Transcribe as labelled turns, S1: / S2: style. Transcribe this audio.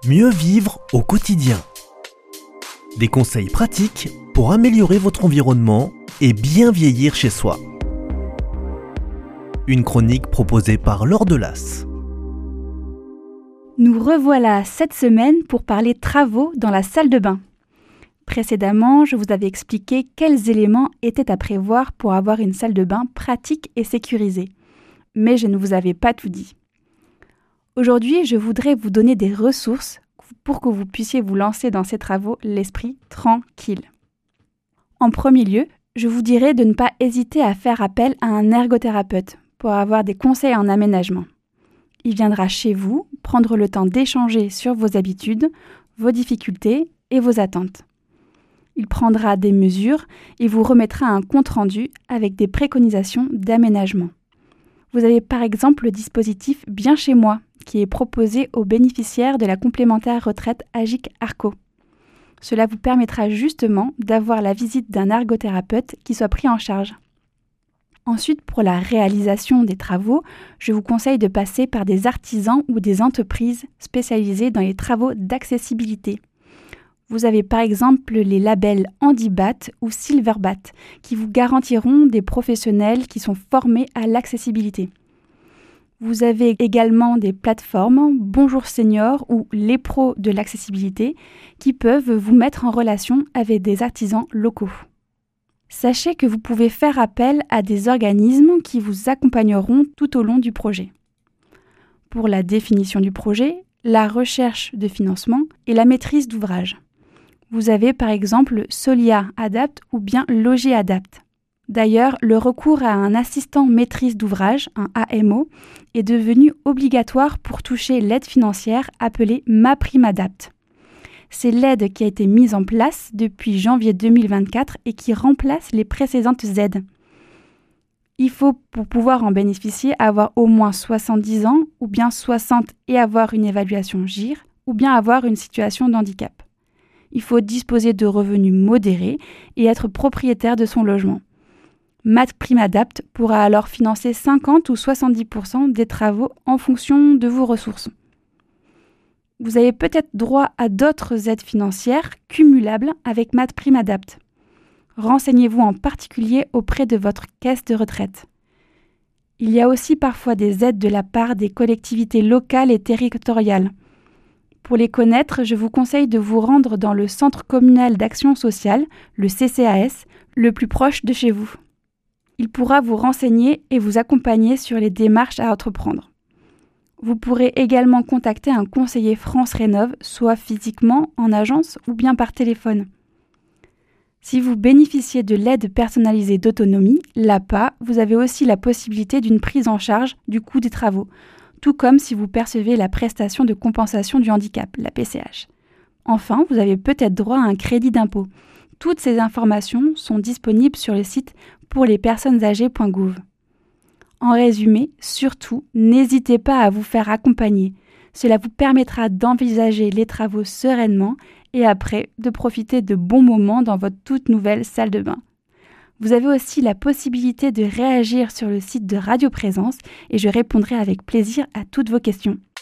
S1: Mieux vivre au quotidien. Des conseils pratiques pour améliorer votre environnement et bien vieillir chez soi. Une chronique proposée par Laure Delas.
S2: Nous revoilà cette semaine pour parler travaux dans la salle de bain. Précédemment, je vous avais expliqué quels éléments étaient à prévoir pour avoir une salle de bain pratique et sécurisée. Mais je ne vous avais pas tout dit. Aujourd'hui, je voudrais vous donner des ressources pour que vous puissiez vous lancer dans ces travaux l'esprit tranquille. En premier lieu, je vous dirais de ne pas hésiter à faire appel à un ergothérapeute pour avoir des conseils en aménagement. Il viendra chez vous prendre le temps d'échanger sur vos habitudes, vos difficultés et vos attentes. Il prendra des mesures et vous remettra un compte-rendu avec des préconisations d'aménagement. Vous avez par exemple le dispositif Bien chez moi qui est proposé aux bénéficiaires de la complémentaire retraite AGIC-ARCO. Cela vous permettra justement d'avoir la visite d'un ergothérapeute qui soit pris en charge. Ensuite, pour la réalisation des travaux, je vous conseille de passer par des artisans ou des entreprises spécialisées dans les travaux d'accessibilité. Vous avez par exemple les labels Handibat ou Silverbat qui vous garantiront des professionnels qui sont formés à l'accessibilité. Vous avez également des plateformes Bonjour Senior ou les pros de l'accessibilité qui peuvent vous mettre en relation avec des artisans locaux. Sachez que vous pouvez faire appel à des organismes qui vous accompagneront tout au long du projet. Pour la définition du projet, la recherche de financement et la maîtrise d'ouvrage. Vous avez par exemple Solia Adapt ou bien Loger Adapt. D'ailleurs, le recours à un assistant maîtrise d'ouvrage, un AMO, est devenu obligatoire pour toucher l'aide financière appelée MaPrimeAdapt. C'est l'aide qui a été mise en place depuis janvier 2024 et qui remplace les précédentes aides. Il faut, pour pouvoir en bénéficier, avoir au moins 70 ans ou bien 60 et avoir une évaluation GIR ou bien avoir une situation de handicap. Il faut disposer de revenus modérés et être propriétaire de son logement. MaPrimeAdapt pourra alors financer 50 ou 70% des travaux en fonction de vos ressources. Vous avez peut-être droit à d'autres aides financières cumulables avec MaPrimeAdapt. Renseignez-vous en particulier auprès de votre caisse de retraite. Il y a aussi parfois des aides de la part des collectivités locales et territoriales. Pour les connaître, je vous conseille de vous rendre dans le Centre communal d'action sociale, le CCAS, le plus proche de chez vous. Il pourra vous renseigner et vous accompagner sur les démarches à entreprendre. Vous pourrez également contacter un conseiller France Rénov', soit physiquement, en agence ou bien par téléphone. Si vous bénéficiez de l'aide personnalisée d'autonomie, l'APA, vous avez aussi la possibilité d'une prise en charge du coût des travaux, tout comme si vous percevez la prestation de compensation du handicap, la PCH. Enfin, vous avez peut-être droit à un crédit d'impôt. Toutes ces informations sont disponibles sur le site pourlespersonnesâgées.gouv. En résumé, surtout, n'hésitez pas à vous faire accompagner. Cela vous permettra d'envisager les travaux sereinement et après de profiter de bons moments dans votre toute nouvelle salle de bain. Vous avez aussi la possibilité de réagir sur le site de Radio Présence et je répondrai avec plaisir à toutes vos questions.